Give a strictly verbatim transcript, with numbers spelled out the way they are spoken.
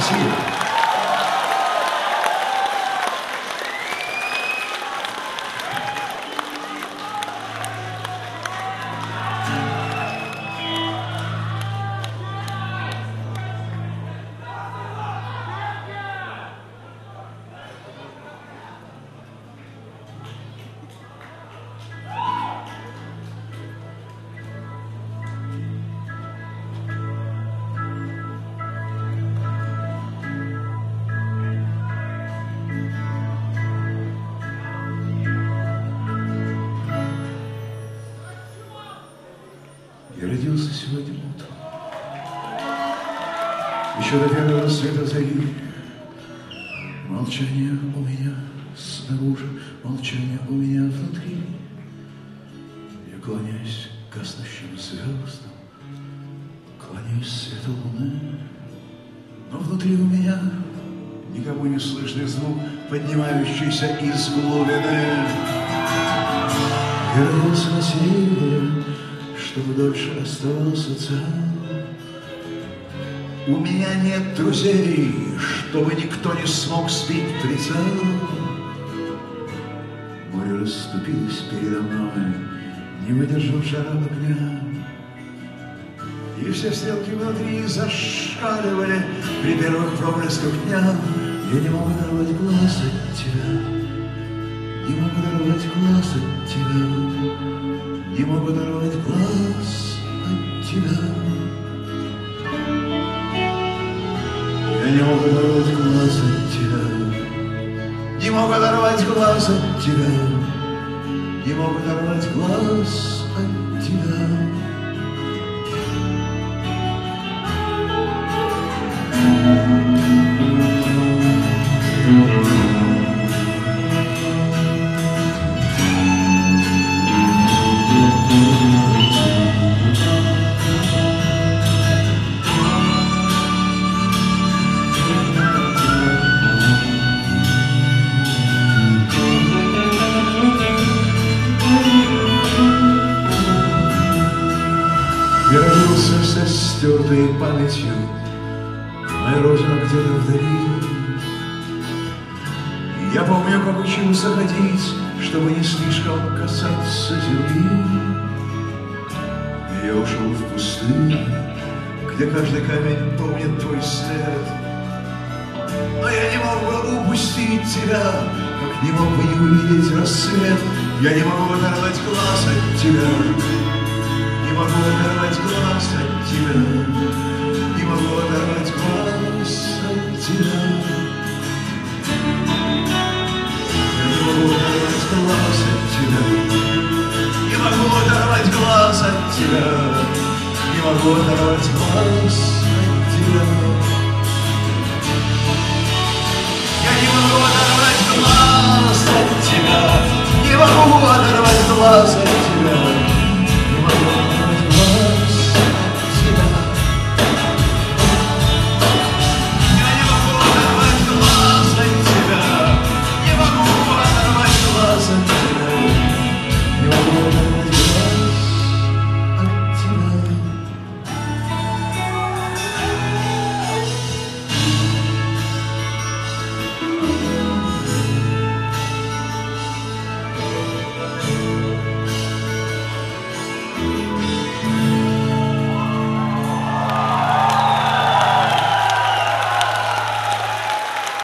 Спасибо. Я родился сегодня утром, еще до первого света зари. Молчание у меня снаружи, молчание у меня внутри. Я кланяюсь гаснущим звездам, кланяюсь свету луны. Но внутри у меня никому не слышный звук, поднимающийся из глубины. Я родился на севере, чтобы дольше оставался цел. У меня нет друзей, чтобы никто не смог сбить прицел. Море расступилось передо мной, не выдержав жара огня. И все стрелки внутри зашкаливали при первых проблесках дня. Я не могу оторвать глаз от тебя, не могу оторвать глаз от тебя. Не могу оторвать глаз от тебя. Я не могу оторвать глаз от тебя. Не могу оторвать глаз от тебя. Не могу оторвать глаз от тебя. Я родился со стертой памятью, моя родина где-то вдали. И я помню, как учился ходить, чтобы не слишком касаться земли. И я ушел в пустыню, где каждый камень помнит твой след. Но я не мог бы упустить тебя, как не мог бы не увидеть рассвет. Я не могу оторвать глаз от тебя. Не могу оторвать глаз от тебя, не могу оторвать глаз от тебя. Я не могу оторвать глаз от тебя, не могу оторвать глаз от тебя, не могу оторвать глаз от тебя. Я не могу оторвать глаз от тебя, не могу оторвать глаз от тебя.